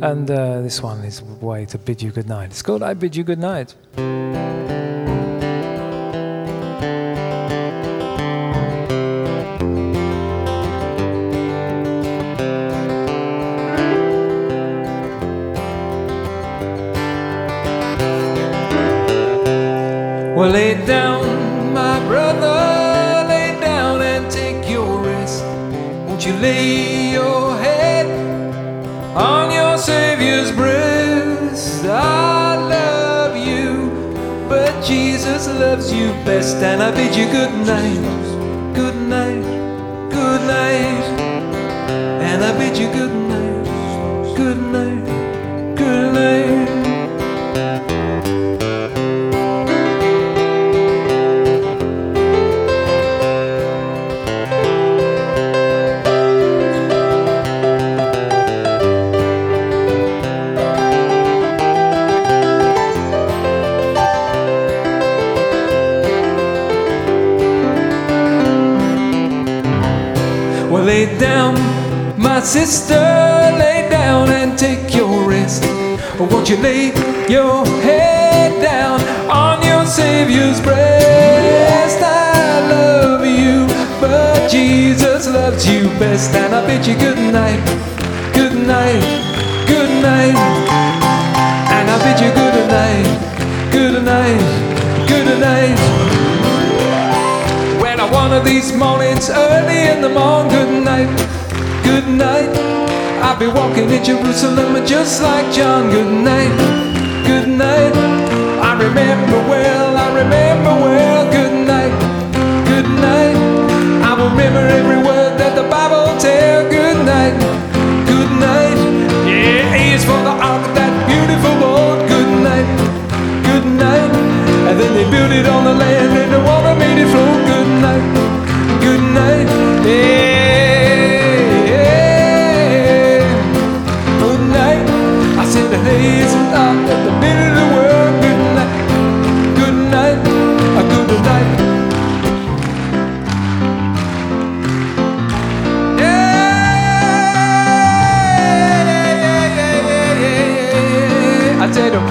And this one is a way to bid you good night. It's called I Bid You Good Night. Well, lay down, my brother, lay down and take your rest. Won't you lay your head on your Savior's breast? I love you, but Jesus loves you best. And I bid you good night, good night, good night. And I bid you good night, good night, good night. Well, lay down, my sister, lay down and take your rest. Or won't you lay your head down on your Savior's breast? I love you, but Jesus loves you best. And I bid you good night, good night, good night. And I bid you good night, good night, good night. One of these mornings, early in the morning, good night, good night. I'll be walking in Jerusalem just like John, good night, good night. I remember well, good night, good night. I will remember every word that the Bible tells, good night, good night. Yeah, here's for the ark of that beautiful boat, good night, good night. And then they built it on the land and the water made it flow, good night, good night, yeah, good night. I said the haze and out at the middle of the world, good night, good night, a good night. Yeah, I tell them.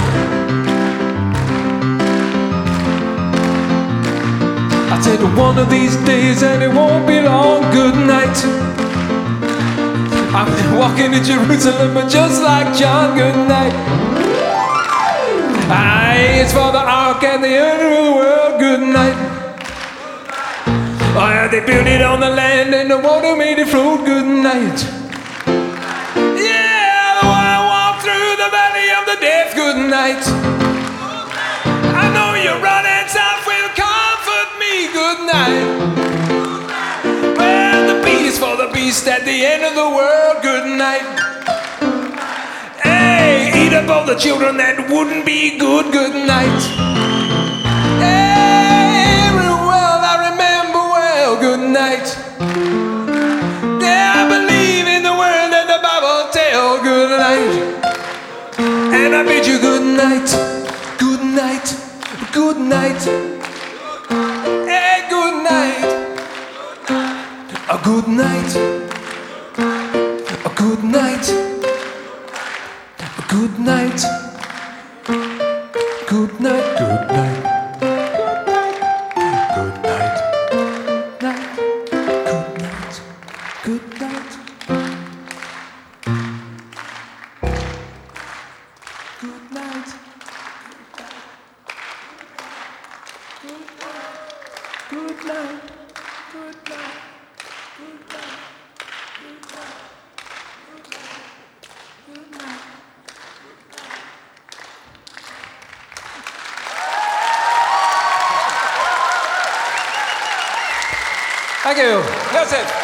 I said one of these days, and it won't be long, good night. I'm walking in Jerusalem, but just like John, good night. Aye, it's for the ark and the end of the world, good night. Oh, yeah, they built it on the land and the water made it flow, good night. Yeah, the one I walk through the valley of the death, good night. I know you're running south will comfort me, good night. Well, the beast for the beast at the end of the world, good night. Hey, eat up all the children that wouldn't be good, good night. Hey, well, I remember well, good night. Yeah, I believe in the word that the Bible tells, good night. And I bid you good night, good night. Good night, hey, good night, a good night, a good night, a good night, good night, good night, good night, night, good night, good night, good night. Good night, good night, good night, good night, good night. Thank you. That's it.